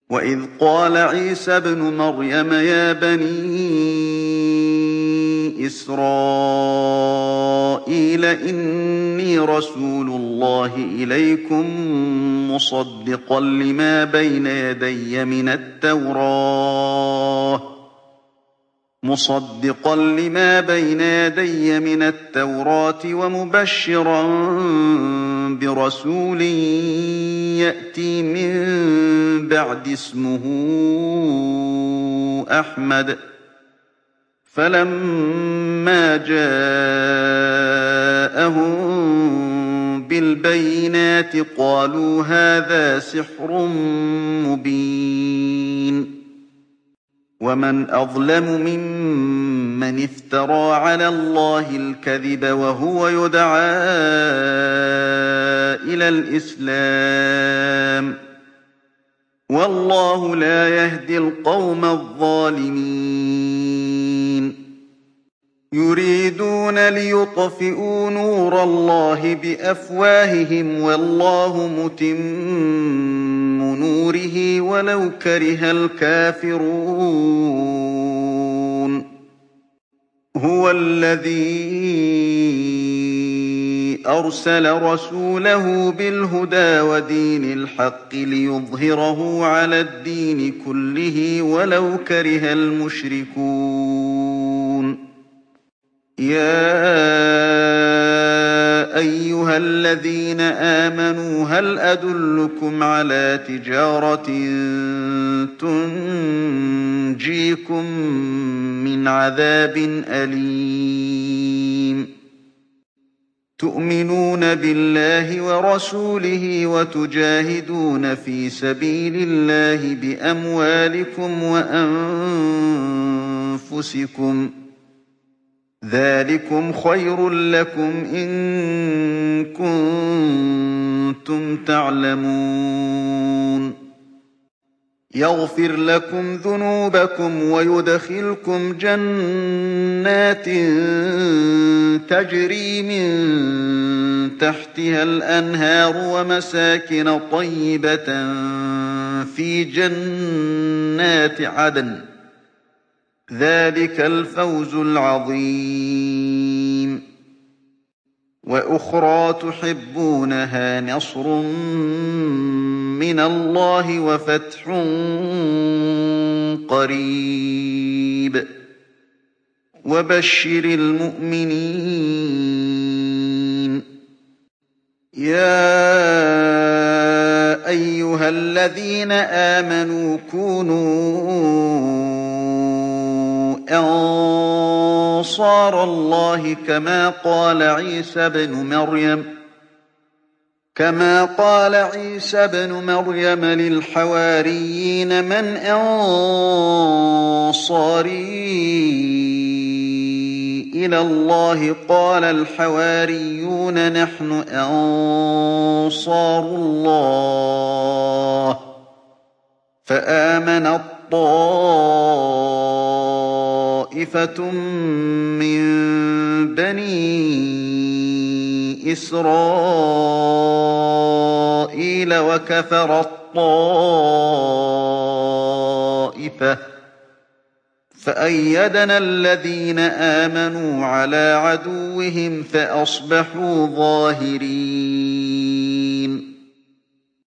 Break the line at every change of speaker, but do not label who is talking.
وإذ قال عيسى ابْنُ مَرْيَمَ يا بني إسرائيل إني رسول الله إليكم مصدقا لما بين يدي من التوراة ومبشرا برسول يأتي من بعد اسمه أحمد. فلما جاءهم بالبينات قالوا هذا سحر مبين. ومن أظلم ممن افترى على الله الكذب وهو يدعى إلى الإسلام والله لا يهدي القوم الظالمين. يريدون ليطفئوا نور الله بأفواههم والله متم نوره ولو كره الكافرون. هو الذي أرسل رسوله بالهدى ودين الحق ليظهره على الدين كله ولو كره المشركون. يا أيها الذين آمنوا هل أدلكم على تجارة تنجيكم من عذاب أليم. تؤمنون بالله ورسوله وتجاهدون في سبيل الله بأموالكم وأنفسكم ذلكم خير لكم إن كنتم تعلمون. يغفر لكم ذنوبكم ويدخلكم جنات تجري من تحتها الأنهار ومساكن طيبة في جنات عدن ذلك الفوز العظيم. وأخرى تحبونها نصر من الله وفتح قريب وبشر المؤمنين. يا أيها الذين آمنوا كونوا أنصار الله كما قال عيسى بن مريم للحواريين من أنصاري إلى الله قال الحواريون نحن أنصار الله. فآمنت طائفة من بني إسرائيل وكفرت طائفة فأيدنا الذين آمنوا على عدوهم فأصبحوا ظاهرين.